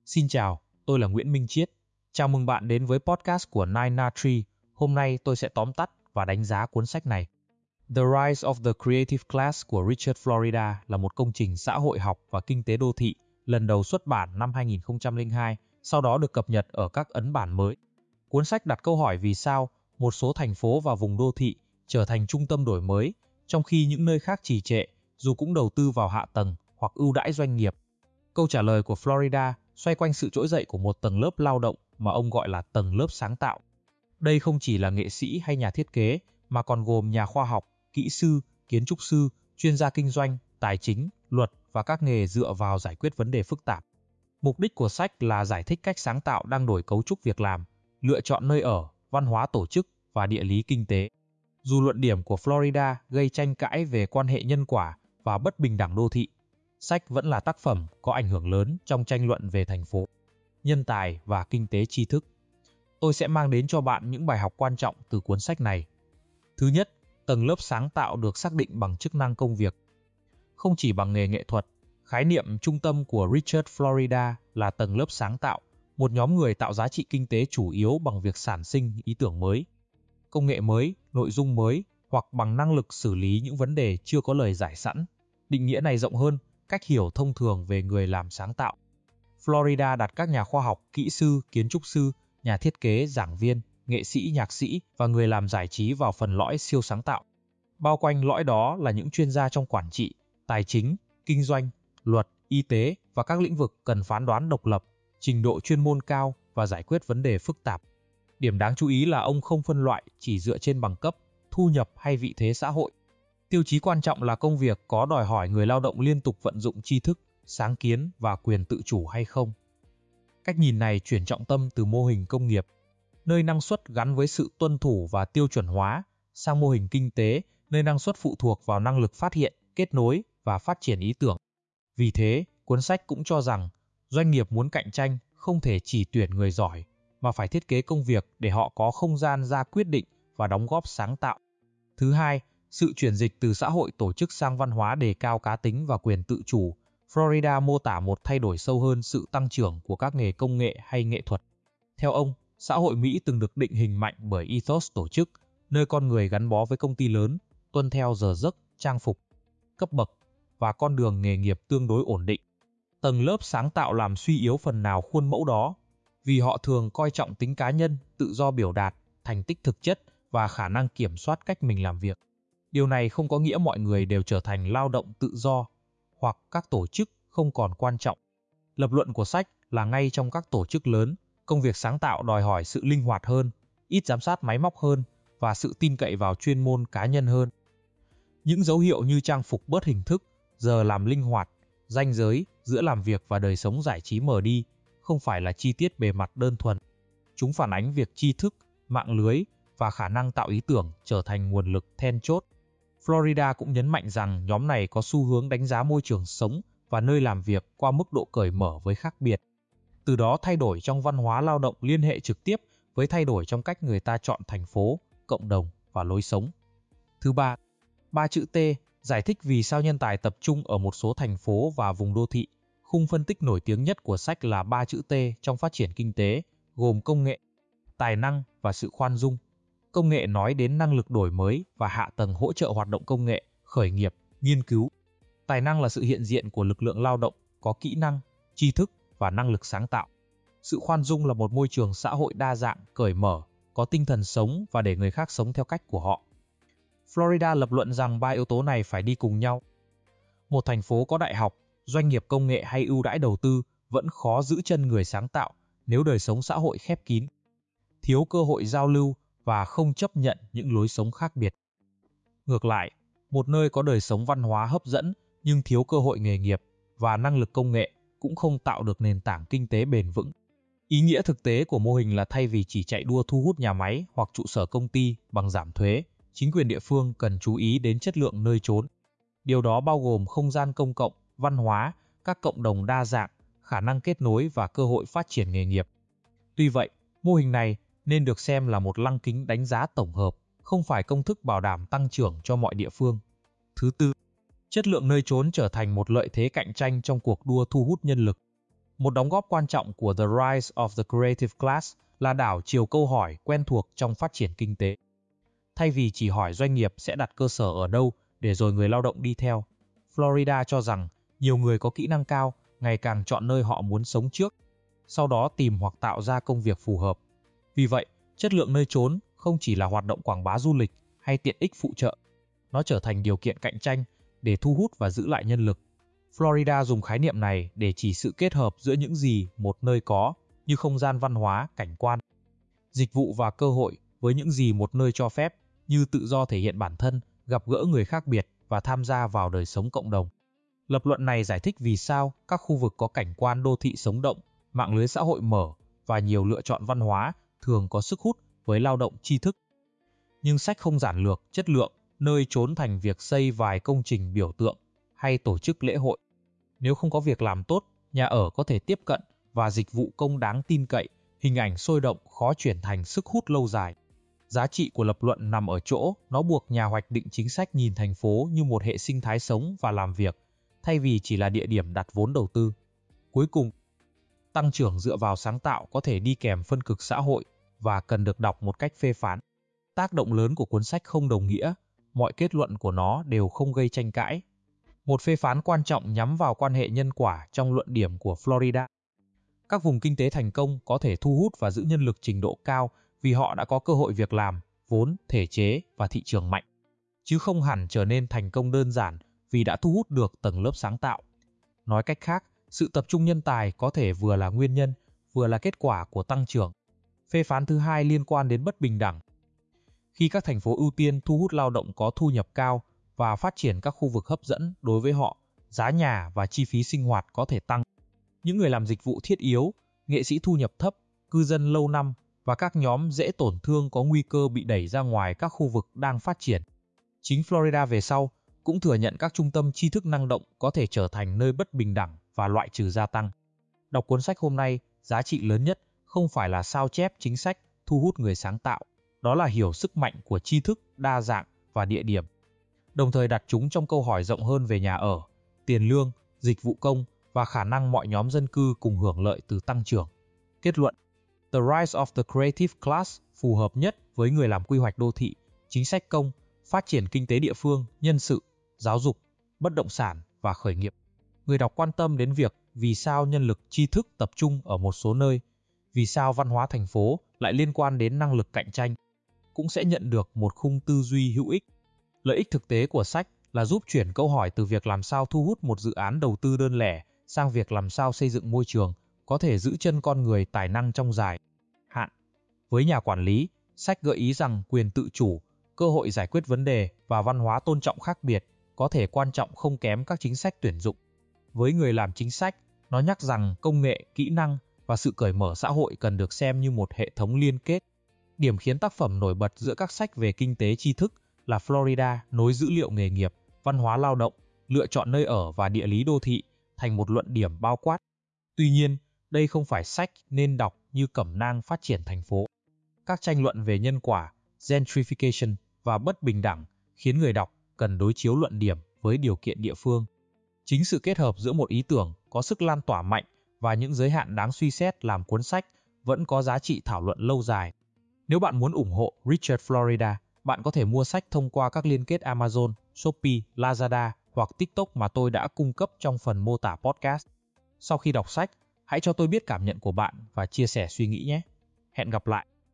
Xin chào, tôi là Nguyễn Minh Chiết. Chào mừng bạn đến với podcast của Nine Tree. Hôm nay tôi sẽ tóm tắt và đánh giá cuốn sách này. The Rise of the Creative Class của Richard Florida là một công trình xã hội học và kinh tế đô thị lần đầu xuất bản năm 2002, sau đó được cập nhật ở các ấn bản mới. Cuốn sách đặt câu hỏi vì sao một số thành phố và vùng đô thị trở thành trung tâm đổi mới, trong khi những nơi khác trì trệ, dù cũng đầu tư vào hạ tầng hoặc ưu đãi doanh nghiệp. Câu trả lời của Florida xoay quanh sự trỗi dậy của một tầng lớp lao động mà ông gọi là tầng lớp sáng tạo. Đây không chỉ là nghệ sĩ hay nhà thiết kế, mà còn gồm nhà khoa học, kỹ sư, kiến trúc sư, chuyên gia kinh doanh, tài chính, luật và các nghề dựa vào giải quyết vấn đề phức tạp. Mục đích của sách là giải thích cách sáng tạo đang đổi cấu trúc việc làm, lựa chọn nơi ở, văn hóa tổ chức và địa lý kinh tế. Dù luận điểm của Florida gây tranh cãi về quan hệ nhân quả và bất bình đẳng đô thị, sách vẫn là tác phẩm có ảnh hưởng lớn trong tranh luận về thành phố, nhân tài và kinh tế tri thức. Tôi sẽ mang đến cho bạn những bài học quan trọng từ cuốn sách này. Thứ nhất, tầng lớp sáng tạo được xác định bằng chức năng công việc, không chỉ bằng nghề nghệ thuật. Khái niệm trung tâm của Richard Florida là tầng lớp sáng tạo, một nhóm người tạo giá trị kinh tế chủ yếu bằng việc sản sinh ý tưởng mới, công nghệ mới, nội dung mới hoặc bằng năng lực xử lý những vấn đề chưa có lời giải sẵn. Định nghĩa này rộng hơn cách hiểu thông thường về người làm sáng tạo. Florida đặt các nhà khoa học, kỹ sư, kiến trúc sư, nhà thiết kế, giảng viên, nghệ sĩ, nhạc sĩ và người làm giải trí vào phần lõi siêu sáng tạo. Bao quanh lõi đó là những chuyên gia trong quản trị, tài chính, kinh doanh, luật, y tế và các lĩnh vực cần phán đoán độc lập, trình độ chuyên môn cao và giải quyết vấn đề phức tạp. Điểm đáng chú ý là ông không phân loại chỉ dựa trên bằng cấp, thu nhập hay vị thế xã hội. Tiêu chí quan trọng là công việc có đòi hỏi người lao động liên tục vận dụng tri thức, sáng kiến và quyền tự chủ hay không. Cách nhìn này chuyển trọng tâm từ mô hình công nghiệp, nơi năng suất gắn với sự tuân thủ và tiêu chuẩn hóa, sang mô hình kinh tế, nơi năng suất phụ thuộc vào năng lực phát hiện, kết nối và phát triển ý tưởng. Vì thế, cuốn sách cũng cho rằng doanh nghiệp muốn cạnh tranh không thể chỉ tuyển người giỏi, mà phải thiết kế công việc để họ có không gian ra quyết định và đóng góp sáng tạo. Thứ hai, sự chuyển dịch từ xã hội tổ chức sang văn hóa đề cao cá tính và quyền tự chủ. Florida mô tả một thay đổi sâu hơn sự tăng trưởng của các nghề công nghệ hay nghệ thuật. Theo ông, xã hội Mỹ từng được định hình mạnh bởi ethos tổ chức, nơi con người gắn bó với công ty lớn, tuân theo giờ giấc, trang phục, cấp bậc và con đường nghề nghiệp tương đối ổn định. Tầng lớp sáng tạo làm suy yếu phần nào khuôn mẫu đó, vì họ thường coi trọng tính cá nhân, tự do biểu đạt, thành tích thực chất và khả năng kiểm soát cách mình làm việc. Điều này không có nghĩa mọi người đều trở thành lao động tự do, hoặc các tổ chức không còn quan trọng. Lập luận của sách là ngay trong các tổ chức lớn, công việc sáng tạo đòi hỏi sự linh hoạt hơn, ít giám sát máy móc hơn và sự tin cậy vào chuyên môn cá nhân hơn. Những dấu hiệu như trang phục bớt hình thức, giờ làm linh hoạt, ranh giới giữa làm việc và đời sống giải trí mờ đi, không phải là chi tiết bề mặt đơn thuần. Chúng phản ánh việc tri thức, mạng lưới và khả năng tạo ý tưởng trở thành nguồn lực then chốt. Florida cũng nhấn mạnh rằng nhóm này có xu hướng đánh giá môi trường sống và nơi làm việc qua mức độ cởi mở với khác biệt. Từ đó thay đổi trong văn hóa lao động liên hệ trực tiếp với thay đổi trong cách người ta chọn thành phố, cộng đồng và lối sống. Thứ ba, 3 chữ T giải thích vì sao nhân tài tập trung ở một số thành phố và vùng đô thị. Khung phân tích nổi tiếng nhất của sách là 3 chữ T trong phát triển kinh tế, gồm công nghệ, tài năng và sự khoan dung. Công nghệ nói đến năng lực đổi mới và hạ tầng hỗ trợ hoạt động công nghệ, khởi nghiệp, nghiên cứu. Tài năng là sự hiện diện của lực lượng lao động, có kỹ năng, tri thức và năng lực sáng tạo. Sự khoan dung là một môi trường xã hội đa dạng, cởi mở, có tinh thần sống và để người khác sống theo cách của họ. Florida lập luận rằng 3 yếu tố này phải đi cùng nhau. Một thành phố có đại học, doanh nghiệp công nghệ hay ưu đãi đầu tư vẫn khó giữ chân người sáng tạo nếu đời sống xã hội khép kín, thiếu cơ hội giao lưu và không chấp nhận những lối sống khác biệt. Ngược lại, một nơi có đời sống văn hóa hấp dẫn nhưng thiếu cơ hội nghề nghiệp và năng lực công nghệ cũng không tạo được nền tảng kinh tế bền vững. Ý nghĩa thực tế của mô hình là thay vì chỉ chạy đua thu hút nhà máy hoặc trụ sở công ty bằng giảm thuế, chính quyền địa phương cần chú ý đến chất lượng nơi trốn. Điều đó bao gồm không gian công cộng, văn hóa, các cộng đồng đa dạng, khả năng kết nối và cơ hội phát triển nghề nghiệp. Tuy vậy, mô hình này nên được xem là một lăng kính đánh giá tổng hợp, không phải công thức bảo đảm tăng trưởng cho mọi địa phương. Thứ tư, chất lượng nơi trốn trở thành một lợi thế cạnh tranh trong cuộc đua thu hút nhân lực. Một đóng góp quan trọng của The Rise of the Creative Class là đảo chiều câu hỏi quen thuộc trong phát triển kinh tế. Thay vì chỉ hỏi doanh nghiệp sẽ đặt cơ sở ở đâu để rồi người lao động đi theo, Florida cho rằng nhiều người có kỹ năng cao ngày càng chọn nơi họ muốn sống trước, sau đó tìm hoặc tạo ra công việc phù hợp. Vì vậy, chất lượng nơi trốn không chỉ là hoạt động quảng bá du lịch hay tiện ích phụ trợ, nó trở thành điều kiện cạnh tranh để thu hút và giữ lại nhân lực. Florida dùng khái niệm này để chỉ sự kết hợp giữa những gì một nơi có, như không gian văn hóa, cảnh quan, dịch vụ và cơ hội, với những gì một nơi cho phép, như tự do thể hiện bản thân, gặp gỡ người khác biệt và tham gia vào đời sống cộng đồng. Lập luận này giải thích vì sao các khu vực có cảnh quan đô thị sống động, mạng lưới xã hội mở và nhiều lựa chọn văn hóa thường có sức hút với lao động tri thức. Nhưng sách không giản lược chất lượng, nơi trốn thành việc xây vài công trình biểu tượng hay tổ chức lễ hội. Nếu không có việc làm tốt, nhà ở có thể tiếp cận và dịch vụ công đáng tin cậy, hình ảnh sôi động khó chuyển thành sức hút lâu dài. Giá trị của lập luận nằm ở chỗ nó buộc nhà hoạch định chính sách nhìn thành phố như một hệ sinh thái sống và làm việc, thay vì chỉ là địa điểm đặt vốn đầu tư. Cuối cùng, tăng trưởng dựa vào sáng tạo có thể đi kèm phân cực xã hội và cần được đọc một cách phê phán. Tác động lớn của cuốn sách không đồng nghĩa mọi kết luận của nó đều không gây tranh cãi. Một phê phán quan trọng nhắm vào quan hệ nhân quả trong luận điểm của Florida. Các vùng kinh tế thành công có thể thu hút và giữ nhân lực trình độ cao vì họ đã có cơ hội việc làm, vốn, thể chế và thị trường mạnh, chứ không hẳn trở nên thành công đơn giản vì đã thu hút được tầng lớp sáng tạo. Nói cách khác, sự tập trung nhân tài có thể vừa là nguyên nhân, vừa là kết quả của tăng trưởng. Phê phán thứ hai liên quan đến bất bình đẳng. Khi các thành phố ưu tiên thu hút lao động có thu nhập cao và phát triển các khu vực hấp dẫn đối với họ, giá nhà và chi phí sinh hoạt có thể tăng. Những người làm dịch vụ thiết yếu, nghệ sĩ thu nhập thấp, cư dân lâu năm và các nhóm dễ tổn thương có nguy cơ bị đẩy ra ngoài các khu vực đang phát triển. Chính Florida về sau cũng thừa nhận các trung tâm tri thức năng động có thể trở thành nơi bất bình đẳng và loại trừ gia tăng. Đọc cuốn sách hôm nay, giá trị lớn nhất không phải là sao chép chính sách thu hút người sáng tạo, đó là hiểu sức mạnh của tri thức đa dạng và địa điểm, đồng thời đặt chúng trong câu hỏi rộng hơn về nhà ở, tiền lương, dịch vụ công và khả năng mọi nhóm dân cư cùng hưởng lợi từ tăng trưởng. Kết luận: The Rise of the Creative Class phù hợp nhất với người làm quy hoạch đô thị, chính sách công, phát triển kinh tế địa phương, nhân sự, giáo dục, bất động sản và khởi nghiệp. Người đọc quan tâm đến việc vì sao nhân lực tri thức tập trung ở một số nơi, vì sao văn hóa thành phố lại liên quan đến năng lực cạnh tranh, cũng sẽ nhận được một khung tư duy hữu ích. Lợi ích thực tế của sách là giúp chuyển câu hỏi từ việc làm sao thu hút một dự án đầu tư đơn lẻ sang việc làm sao xây dựng môi trường có thể giữ chân con người tài năng trong dài hạn. Với nhà quản lý, sách gợi ý rằng quyền tự chủ, cơ hội giải quyết vấn đề và văn hóa tôn trọng khác biệt có thể quan trọng không kém các chính sách tuyển dụng. Với người làm chính sách, nó nhắc rằng công nghệ, kỹ năng và sự cởi mở xã hội cần được xem như một hệ thống liên kết. Điểm khiến tác phẩm nổi bật giữa các sách về kinh tế tri thức là Florida nối dữ liệu nghề nghiệp, văn hóa lao động, lựa chọn nơi ở và địa lý đô thị thành một luận điểm bao quát. Tuy nhiên, đây không phải sách nên đọc như cẩm nang phát triển thành phố. Các tranh luận về nhân quả, gentrification và bất bình đẳng khiến người đọc cần đối chiếu luận điểm với điều kiện địa phương. Chính sự kết hợp giữa một ý tưởng có sức lan tỏa mạnh và những giới hạn đáng suy xét làm cuốn sách vẫn có giá trị thảo luận lâu dài. Nếu bạn muốn ủng hộ Richard Florida, bạn có thể mua sách thông qua các liên kết Amazon, Shopee, Lazada hoặc TikTok mà tôi đã cung cấp trong phần mô tả podcast. Sau khi đọc sách, hãy cho tôi biết cảm nhận của bạn và chia sẻ suy nghĩ nhé. Hẹn gặp lại!